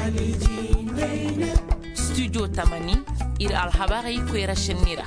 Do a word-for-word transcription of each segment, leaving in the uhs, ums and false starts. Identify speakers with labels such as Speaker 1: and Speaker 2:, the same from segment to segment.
Speaker 1: studio tamani ir alhabari kwera shenira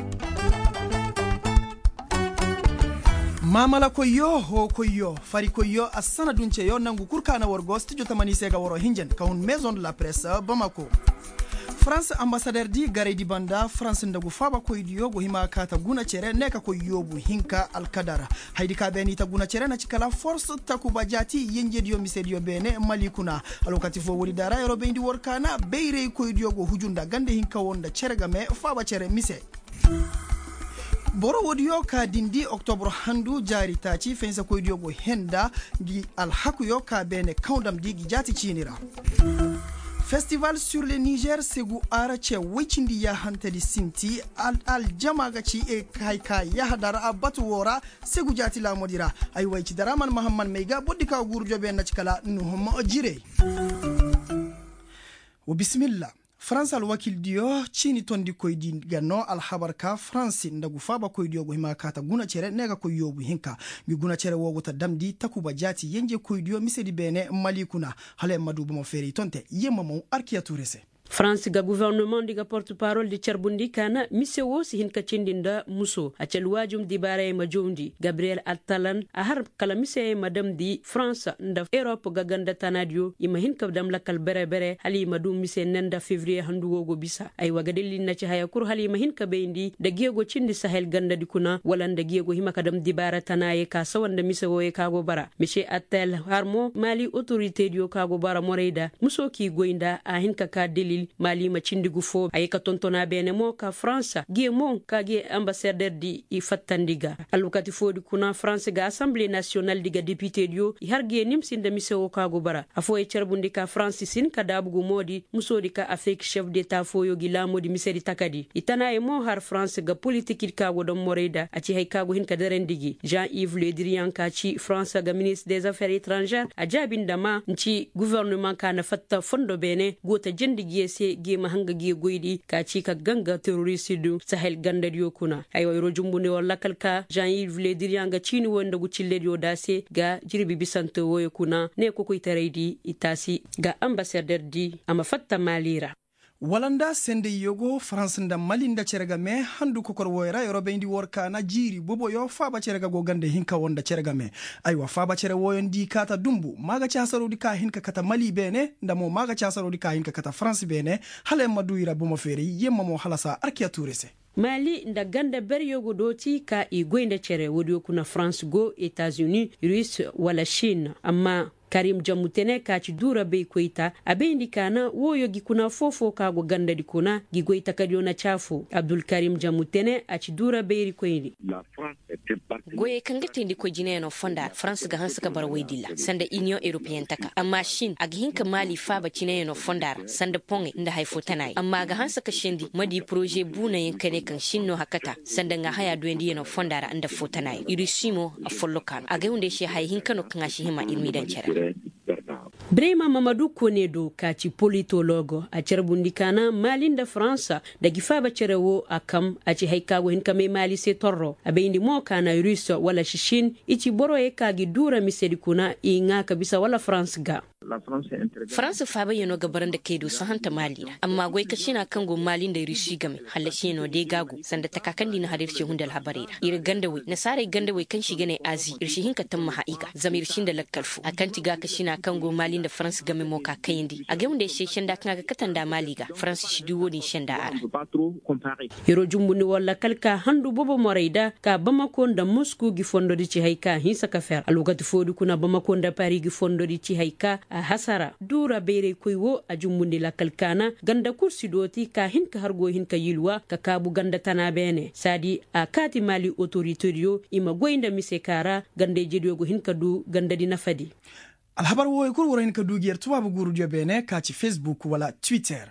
Speaker 2: mamala ko yo ho ko yo fari ko yo asana dunche yo nangu kurkana worgo studio tamani sega woro hinjen kawun maison de la presse Bamako. France ambassadeur di Garedi Banda France ndagu faba ko idiyo go hima kata guna chere neka ko yobu hinka alkadara haidi ka beni ta guna chere na cikala force takuba jati yenje dio misedio bene malikuna alokati fo wori dara yoro bendi workana beire ko idiyo go hujunda gande hinka wonda chere game faba chere mise boro wodiyo ka dindi octobre handu jari taci fensa ko idiyo go henda gi alhakuyo ka bene kaundam digi jati cinira. Festival sur le Niger segu arache wechindi ya hantali sinti al, al jamaga ci e kaika ya hadara abatu wora segu jati la modira ay wayci daraman Muhammad Meiga bodika gurjo be na cikala nuhum jire wa bismillah France al wakil dio chini tondi koydi ganno al habarka France ndagu faba koydi go hima kata guna chere nega ko yobu hinka mi guna chere wogo ta damdi takuba jati yenje koydi misedi bene malikuna hale madubu mo feri tonte yemma mo arkiya tourese
Speaker 3: France ga gouvernement diga porte-parole de Cherbundi kana misewo si hinka cindinda muso a wajum di bare ma jondi Gabriel Attalan a har kala mise madam di France nda Europe ga ganda tanadio ima hinka dam lakal bere bere hali madum mise nenda février handu wogo bisa ay waga delli na ci haya kur hali ma hinka bendi da giego cindi sahel ganda di kuna wala da giego hima kadam di bara tanaye ka sawanda misewo e kago bara monsieur Attal harmo mali autorité dio kago bara moreida muso ki goinda a hinka ka delli mali ma cindigu fo ay ka tontona bene mo ka France gie mon ka gie ambassadeur di i fattandiga alukati fodi kuna France ga assemblée nationale diga député dio i har gie nim sinde misewo ka go bara afo e cerbundi ka France sin ka dabugo modi musodi ka afek chef d'état fo yogi la modi misedi takadi itana e mo har France ga politique ka go dom moreda ati hay ka go hin ka derendigi Jean-Yves Le Drian ka ci France ga ministre des affaires étrangères a jabindama nci gouvernement kana fatta fondo bene gota jendigi se gema hanga gi goydi ka ci ka ganga terroriste du sahel ganda dio kuna ay way rojumbune wala kalka Jean-Yves Le Drian ga cini wonda gu cille dio dase ga jirbi bisante woy kuna ne ko koy taraydi itasi ga ambassadeur di ama fatta malira
Speaker 2: walanda sende yogo France nda Mali nda cerega me handu kokor woyra yorobe ndi worka na jiri bobo yo faba cerega go gande hinka wonda cerega me aywa faba cere woyondi kata dumbu maga ci hasarodi ka hinka kata Mali bene ndamo maga ci hasarodi ka hinka kata France bene hale maduira bomo feri yemma mo halasa arkiya tourese
Speaker 3: Mali nda ganda beryogo doti ka i goynda cere wodi kuna France go États-Unis Russe wala Chine amma Karim Jamutene ka ci dura be koita abendi kana woyo gikuna fofo ka go ganda di kuna gigoita kadiona chafu Abdul Karim Jamutene a ci dura be ri koyni
Speaker 4: la France était partie
Speaker 5: goye kangati ndi ko jineno fonda France ga hansa ka bar waydilla sanda Union Européenne taka amma Chine ag hinka Mali faba cineno fondar sanda ponge nda hayfo tanai amma ga hansa ka shendi madi projet buna yankane kan shinno hakata sanda nga haya do ndi no fondara anda fotanai irishimo a follokan aga hunde shi hay hinka no kan shi hima ilmi dan cera
Speaker 3: Brema Mamadou Konedo kaci politologo a cerbundi kana malinda France da gifaba cerewo akam a ci haikago hin kame mali se torro abeindi mo kana Russe wala Chine ichi boro e kagi dura misedi kuna i ngaka bisa wala France ga
Speaker 4: la France est
Speaker 5: France faba yano gabaran da kaido su hanta Mali amma goy kashina kango malin da Russe game halashino de gagu sanda takakandi na hadirce hundal habarera ir gandawe na sare gandawe kan shiga ne azi irshi hinka tamma haika zamir shin da lakkalfu akan tiga kashina kango malin da France game mo ka kayindi a ga wanda shi shanda kan ga katanda Maliga France shi duwo din shanda ara
Speaker 3: yoro jumbuni wala kalka handu bobo moraida ka Bamako da Moscow gi fondo di ci haika hinsa ka fer alugati fodu kuna Bamako da Paris gi fondo di ci haika a hasara dura bere koywo a jumbundi la kalkana ganda kursi doti ka hinka hargo hinka yilwa ka kabu ganda tana bene sadi a kati Mali autoritorio ima goinda misekara gande jedio go hinka du ganda di nafadi
Speaker 2: alhabar woy kur wora hinka du gier tubabu guru dio bene ka ci Facebook wala Twitter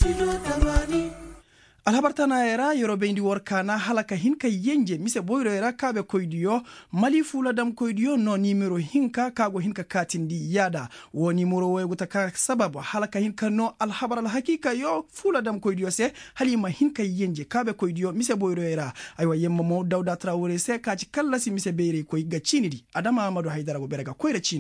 Speaker 2: alhabar tana era yorobe ndi workana halaka hinka yenje mise boyro era kabe koydiyo Mali fula dam koydiyo no numero hinka kago hinka katindi yada wo numero wayguta ka sababu halaka hinka no alhabar al hakika yo fula dam koydiyo se halima hinka yenje kabe koydiyo mise boyro era aywa yemma mo Dawda Traoré se ka ci kallasi mise beere koy ga cinidi Adama Amadou Haydara go berega koyre cinira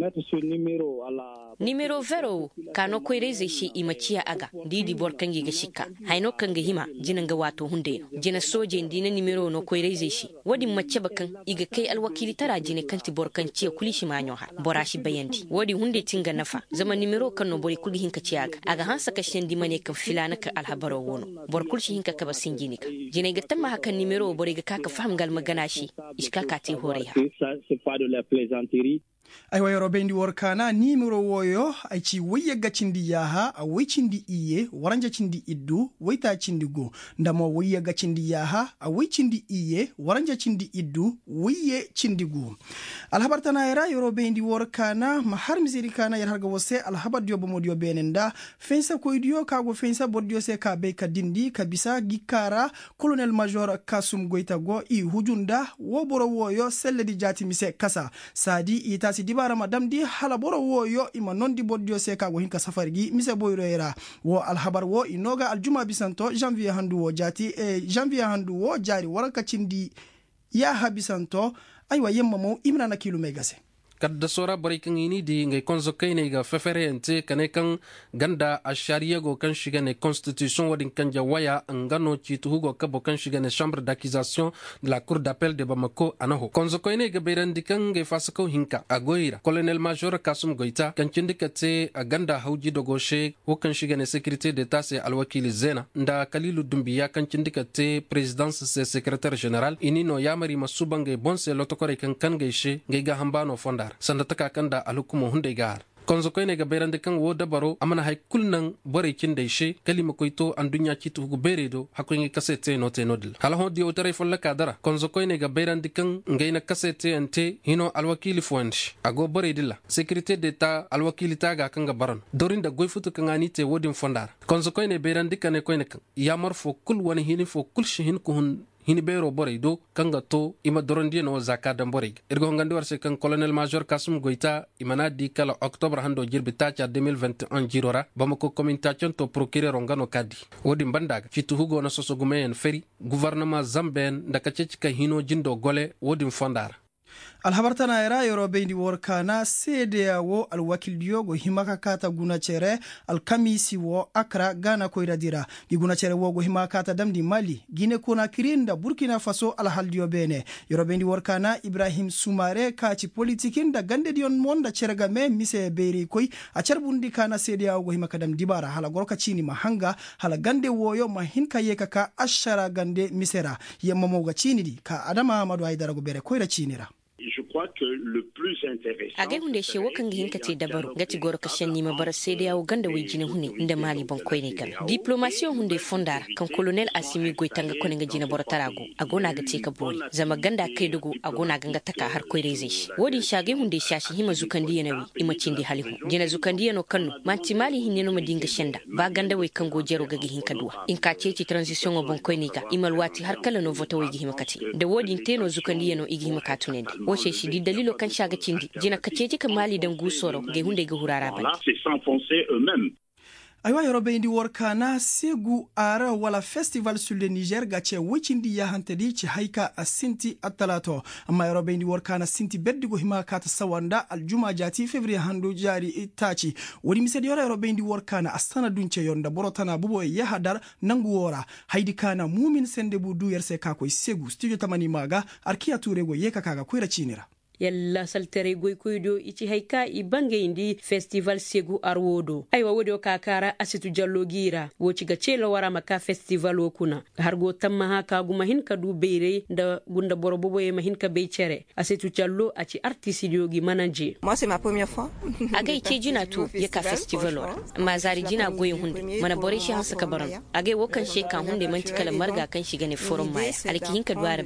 Speaker 4: mettre ce numéro à la
Speaker 5: Numero vero kano koireze shi imachiya aga didi bor kangi ga shika haino kanga hima jinan ga wato hunde jina soje ndina numero no koireze shi wadi mace bakan iga kai alwakili tara jine kanti bor kanci kulishi manyo ha borashi bayandi wadi hunde tinga nafa zama numero kanno bori kuli hinka ciyaga aga hansa ka shendi mane kan filana ka alhabaro wono bor kulshi hinka ka basin jini ka jine ga tamma hakan numero bori ga kaka faham gal magana shi iska ka ti hore ha
Speaker 4: c'est pas de la plaisanterie.
Speaker 2: aywa yoro bendi workana nimero woyo ay ci wayya gacindi yaha a waycindi iye waranja cindi iddu wayta cindi go ndamo wayya gacindi yaha a waycindi iye waranja cindi iddu wayye cindi go alhabartana era yoro bendi workana ma har misiri kana yar harga wose alhabar dio bomodio benenda fensa koydio kago fensa boddio se ka be ka dindi ka bisa gikara colonel major Kasum Goita go i hujunda wo boro woyo selledi jati mise kasa sadi ita si dibara madam di hala boro wo yo ima non di boddio se ka go hinka safargi mise boyro era wo alhabar wo inoga aljuma bisanto janvier handu wo jati e janvier handu wo jari waraka cindi ya habisanto aywa yemma mo imrana kilo megase
Speaker 6: kadda sora bari kan ini di ngai konzo kai ne ga feferente kane kan ganda a sharia go kan shiga ne constitution wadin kan jawaya ngano ci tuhugo ka bo kan shiga ne chambre d'accusation de la cour d'appel de Bamako anaho konzo kai ne ga beran di kan ngai fasako hinka agoira colonel major Kasum Goita kan cindikate a ganda hauji dogoshe wo kan shiga ne sécurité d'état c'est alwakili zena nda kalilu dumbiya kan cindikate présidence c'est secrétaire général inino yamari masubange bonse lotokore kan kan gaishe ngai ga hambano fondar sanda taka kanda alukumo hunde gar konzo koyne ga berande kan wo dabaro amana hay kulnan bore kinde she kalima koyto an dunya citu gu beredo hakoy kasete no te nodil hala ho dio tare folla kadara konzo koyne ga berande kan ngayna kasete ante hino alwakili fuansh ago bore dilla sécurité d'état alwakili taga kan ga baran dorinda goy futu kan anite wodin fondar konzo koyne berande kan koyne kan yamar fo kul woni hini fo kul shihin ko hun hini bero borey do kanga to ima dorondi no zakada borey ergo ngandi warse kan colonel major Kasum Goita imana di kala octobre hando jirbi tacha deux mille vingt et un jirora Bamako communication to procureur ngano kadi wodi bandaga citu hugo na sosogumeyen feri gouvernement zamben ndaka cecika hino jindo gole wodi fondar
Speaker 2: alhabartana era yoro bendi workana sedea wo alwakil diogo himaka kata guna chere alkamisi wo akra gana koira dira gi guna chere wo go himaka kata damdi Mali Gine kuna kirinda Burkina Faso alhaldio bene yoro bendi workana Ibrahim Sumare kaci politikin da gande dion monda cerega me mise beri koy a cerbundi kana sedea wo himaka dam dibara hala gorka chini mahanga hala gande woyo mahinka yeka ka ashara gande misera yemma mo ga chini di ka Adama Amadou Aidara go bere koira chinira.
Speaker 4: Je crois que le plus intéressant
Speaker 5: age hunde she wakan ga hinka te dabaru gati goro ka shanni ma bar sai da yawo ganda wai jini hune inda Mali ban koy ne kan diplomatie hunde fondar kan colonel Assimi Goita ga konin ga jina bor tarago agona ga te ka boli zama ganda kai dugo agona ganga taka har koy reze shi wodi shage hunde shashi hima zukandi yanawi imacin di halihu jina zukandi yano kanno manti Mali hinne no madinga shanda ba ganda wai kan gojero ga hinka duwa in ka ce ci transition ban koy ne ga imal wati har kala no voto wai hima kati da wodi teno zukandi yano igi hima katunende wace shi di dalilo kan shaga cindi jina kaceji kan Mali dan gusoro ge hunde ga hurara ban
Speaker 4: c'est s'enfoncer eux-mêmes.
Speaker 2: aywa yoro bendi workana segu ara wala festival sur le Niger gace wicindi ya hantadi ci haika a sinti atalato amma yoro bendi workana sinti beddigo hima kata sawanda aljuma jati février hando jari itaci wodi misedi yoro yoro bendi workana asana dunce yonda borotana bubo ya hadar nangu wora haidi kana mumin sende bu du yerse kako segu studio tamani maga arkia turego yeka kaga kuira cinira
Speaker 3: yalla saltere goy koydo ichi hayka i bange indi festival segu arwodo aywa wodo kakara asitu jallo gira woci ga celo wara maka festival okuna hargo tamma ha ka guma hin ka du beere da gunda borobo e mahin ka be cere asitu jallo aci artiste yogi manager
Speaker 7: moi c'est ma première fois
Speaker 5: agay ce jina to yaka festival ora ma zari jina goy hunde mana bore shi hansa ka baran agay wokan she kan hunde mantikala marga kan shi gane forum mai alki hin ka duara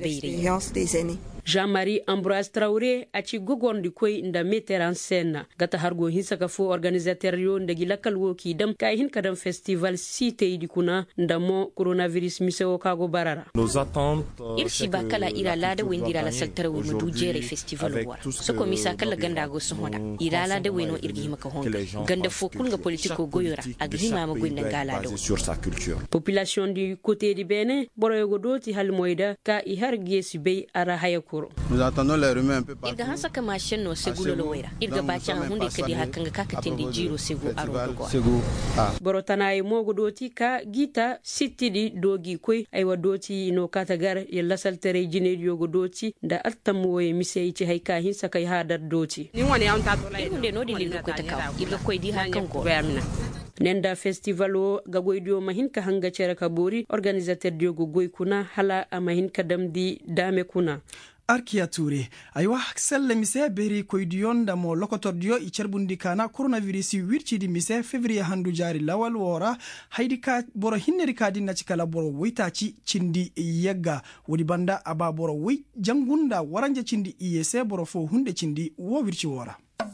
Speaker 5: beere Jean-Marie Ambroise Traoré aci gogondi koy nda meter en scène gata hargo hinsa ka fo organisateur yo ndagi lakal wo ki dam kay hin kadam festival cité di kuna ndamo coronavirus misewo kago barara
Speaker 8: nos attentes
Speaker 5: irsi bakala ira lada wendira la secteur wo mudu jere festival war so ko misa kala ganda go sohoda ira lada weno irgi maka hon ganda fo kulga politiko goyora agrima ma goynda gala do
Speaker 8: sur sa culture
Speaker 3: population du côté di Bénin boroyo go doti hal moyda ka i har gesi be ara hayako kuro.
Speaker 7: Nous attendons les rumeurs un peu
Speaker 5: irga hansa ka mashin no segulo loira irga bacha hunde kadi hakanga kakatin di jiro segu arogo
Speaker 7: segu ah
Speaker 3: borotana ay mogo doti ka gita sittidi dogi koy ay wadoti no katagar yalla saltere jine yogo doti da attamu e misey ci hay ka hinsa kay hadar doti
Speaker 8: ni woni am ta to lay
Speaker 5: hunde no di lillo ko takaw irga koy di hakango
Speaker 3: nenda festival o ga goydio mahin ka hanga cera ka bori organisateur diogo goy kuna hala amahin ka damdi dame kuna
Speaker 2: Arkia Touré aywa selle mise beri koydiyon da mo lokotordio i cerbundi kana coronavirus wircidi mise février handu jari lawal wora haydi ka boro hinneri kadi na cikala boro witaci cindi yegga wodi banda aba boro wi jangunda waranje cindi iyese boro fo hunde cindi wo wirci wora.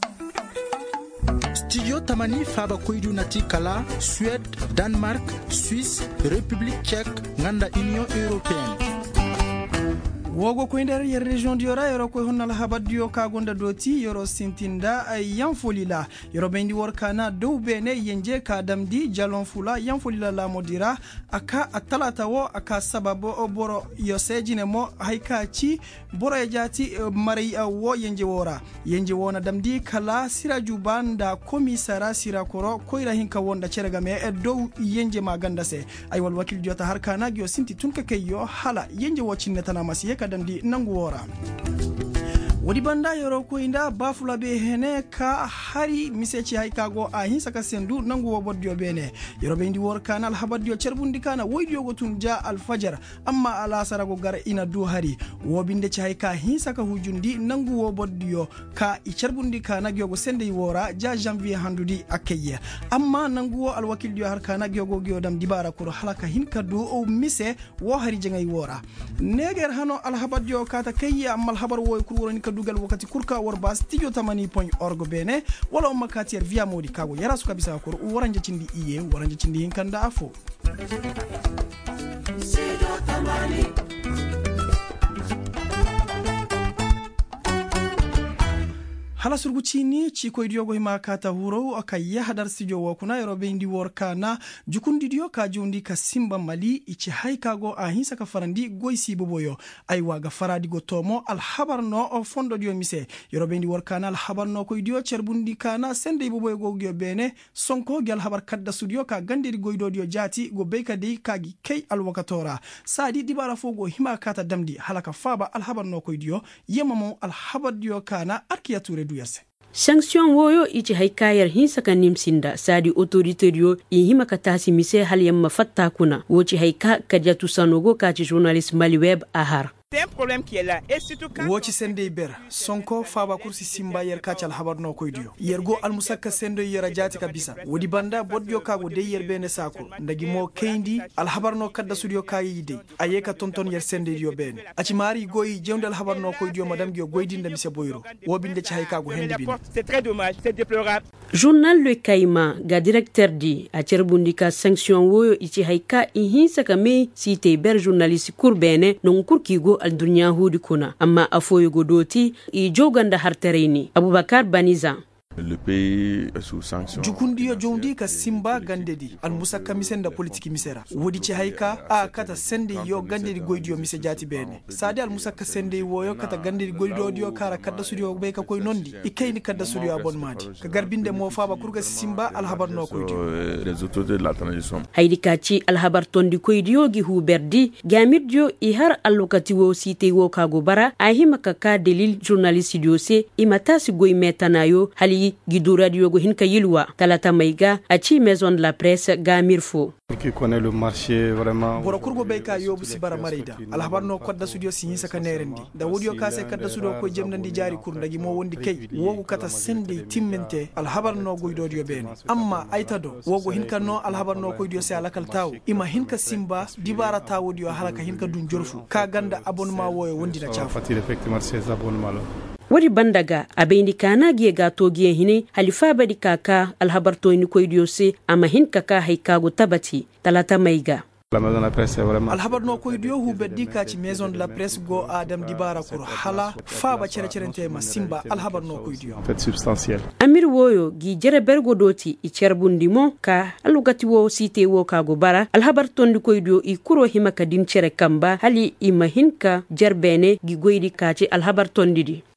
Speaker 9: Studio Tamani faba koydu nati kala Suède, Danemark, Suisse, République tchèque, nganda Union européenne.
Speaker 2: wogo ko nder yer région diora yoro ko honnal habaddio ka gonda doti yoro sintinda yanfolila yoro bendi workana dow bene yenje ka damdi jalon fula yanfolila la modira aka atalata wo aka sababu boro yosejine mo hayka ci boro e jati mari wo yenje wora yenje wona damdi kala siraju banda komisara sira koro koyra hinka wonda cergame e dow yenje ma gandase ay wal wakil jota har kana gyo sinti tunka kayo hala yenje wo cinnetana masiye damdi nangu wora wodi banda yoro ko inda bafula be hene ka hari miseci hay kago a hinsa ka sendu nangu wo boddio bene yoro be ndi wor kanal habaddio cerbundi kana woydio go tun ja al fajar amma ala sarago gar ina du hari wo binde ci hay ka hinsa ka hujundi nangu wo boddio ka i cerbundi kana gyogo sende wora ja janvier handudi akeye amma nangu wo al wakil dio har kana gyogo gyodam dibara ko halaka hinka du o mise wo hari jengay wora neger hano al habaddio kata kayya amma al habar wo ko woroni dugal wakati kurka warba studio tamani point org bene wala umma katier via modi kago yara su kabisa ko waranje cindi iye waranje cindi hinkanda afo studio tamani hala surgucini ci koy diogo hima kata huro aka yahadar studio wo kuna yoro be ndi workana jukundi dio ka jondi ka simba mali ichi haykago a hinsa ka farandi goysi boboyo ay waga faradi go tomo al habarno o fondo dio mise yoro be ndi workana al habarno koy dio cerbundi kana sende boboyo go gyo bene sonko gal habar kadda studio ka gandiri goydo dio jati go beyka de kagi kay al wakatora sadi dibara fogo hima kata damdi halaka faba al habarno koy dio yemamo al habar dio kana Arkia Touré
Speaker 3: sanction woyo ichi haykayar hinsa kan nimsinda sadi autorité dio i hima katasi mise hal yamma fatta kuna wochi hayka kadjatu sanogo ka ci journaliste mali web ahar
Speaker 8: c'est un problème qui est là et surtout quand
Speaker 2: wochi sende ber sonko faba kursi simba yer kacal habarno koydio yergo al musakka sendo yera jati kabisa wodi banda bodjo kago de yer bene sako ndagi mo kendi al habarno kadda studio kayide ayeka tonton yer sende dio bene aci mari goyi jewndal habarno koydio madame gyo goydinde mise boyro wobinde ci hay kago hendi bin
Speaker 8: c'est très dommage c'est déplorable
Speaker 3: journal Le Caïman ga directeur di a cerbundika sanction woyo ichi hayka i hinsa kame site ber journaliste kurbene non kurkigo al dunya hudi kuna amma afoyo godoti i joganda hartereni Abubakar Baniza.
Speaker 10: Le pays est sous sanction.
Speaker 2: Jukundiyo jondi ka simba gandedi al musakka misenda politiki misera wodi ci hayka a kata sende yo gandedi goydiyo mise jati bene sade al musakka sende woyo kata gandedi goydo dio kara kadda studio be ka koy nondi ikayni kadda studio abonnement ka garbinde mo faba kurga simba al habarno koydiyo
Speaker 10: les autorités de la transition
Speaker 3: haydi kaci al habar tondi koydiyo gi huberdi gamirdio i har allokati wo site wo kago bara ahima kaka delil journaliste diose imatasi goy metanayo hali Guido Radio go hinka yilwa talata maiga a ci maison de la presse Gamirfo
Speaker 11: qui connaît le marché vraiment
Speaker 2: boro kurgo be ka yobu si bara marida al habarno kodda studio si saka nerendi da wodio kase kadda studio ko jemnandi jari kurdagi mo wondi kay wogu kata sende timmente al habarno goydo dio bene amma aitado wogo hinka no al habarno ko dio se alakal taw ima hinka simba dibara taw dio halaka hinka dun jorfu ka ganda abonnement woyo wondi na chafa
Speaker 11: fatir effectivement ces abonnements
Speaker 3: wadi bandaga abendi kana giye gato giye hine halifa badi kaka alhabarto ni koydiyo se ama hin kaka haikago tabati talata maiga
Speaker 11: La maison de la presse c'est vraiment
Speaker 2: alhabar no koy dio hu beddi ka ci maison de la presse go adam dibara kur hala fa ba cere cerente ma simba alhabar no koy dio
Speaker 11: en fait substantiel.
Speaker 3: Amir woyo gi jere bergo doti i cerbundi mo ka alugati wo site wo ka go bara alhabar tondi koy dio i kuro himaka din cere kamba hali imahinka jerbene gi goydi ka ci alhabar tondi di